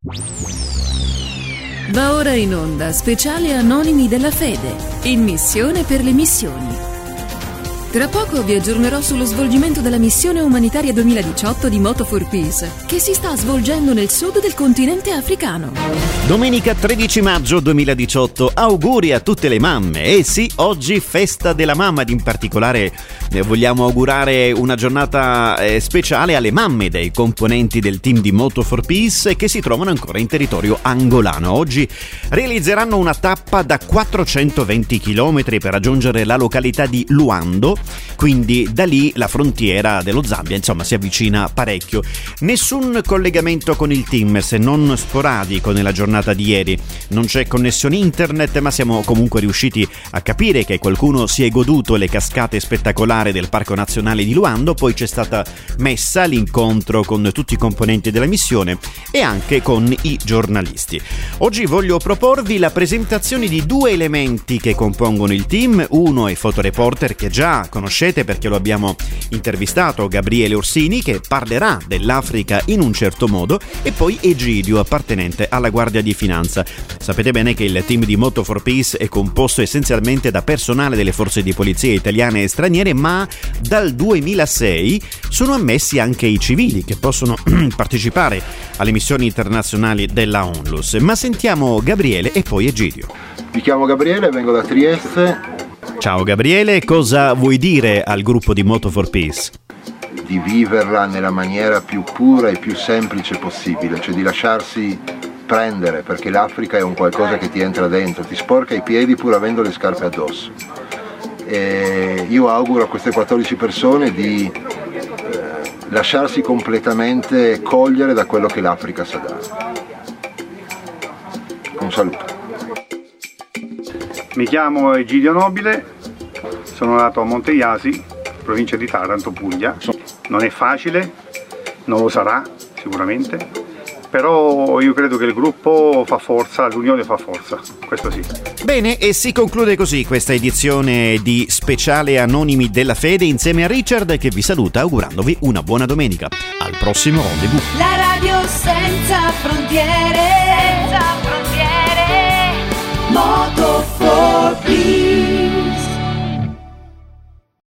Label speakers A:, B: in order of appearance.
A: Va ora in onda Speciale Anonimi della Fede, in missione per le missioni. Tra poco vi aggiornerò sullo svolgimento della missione umanitaria 2018 di Moto for Peace, che si sta svolgendo nel sud del continente africano.
B: Domenica 13 maggio 2018, auguri a tutte le mamme. E sì, oggi festa della mamma, ed in particolare vogliamo augurare una giornata speciale alle mamme dei componenti del team di Moto for Peace che si trovano ancora in territorio angolano. Oggi realizzeranno una tappa da 420 km per raggiungere la località di Luando, quindi da lì la frontiera dello Zambia, insomma, si avvicina parecchio. Nessun collegamento con il team, se non sporadico, nella giornata di ieri. Non c'è connessione internet, ma siamo comunque riusciti a capire che qualcuno si è goduto le cascate spettacolari del Parco Nazionale di Luando. Poi c'è stata messa l'incontro con tutti i componenti della missione e anche con i giornalisti. Oggi voglio proporvi la presentazione di due elementi che compongono il team. Uno è fotoreporter, che già conoscete perché lo abbiamo intervistato, Gabriele Orsini, che parlerà dell'Africa in un certo modo, e poi Egidio, appartenente alla Guardia di Finanza. Sapete bene che il team di Moto for Peace è composto essenzialmente da personale delle forze di polizia italiane e straniere, ma dal 2006 sono ammessi anche i civili che possono partecipare alle missioni internazionali della ONLUS. Ma sentiamo Gabriele e poi Egidio.
C: Mi chiamo Gabriele, vengo da Trieste.
B: Ciao Gabriele, cosa vuoi dire al gruppo di Moto for Peace?
C: Di viverla nella maniera più pura e più semplice possibile, cioè di lasciarsi prendere, perché l'Africa è un qualcosa che ti entra dentro, ti sporca i piedi pur avendo le scarpe addosso. E io auguro a queste 14 persone di lasciarsi completamente cogliere da quello che l'Africa sa dare. Un saluto.
D: Mi chiamo Egidio Nobile, sono nato a Monteiasi, provincia di Taranto, Puglia. Non è facile, non lo sarà sicuramente, però io credo che il gruppo fa forza, l'unione fa forza, questo sì.
B: Bene, e si conclude così questa edizione di Speciale Anonimi della Fede insieme a Richard, che vi saluta augurandovi una buona domenica. Al prossimo rendezvous.
E: La radio senza frontiere, Moto for Peace.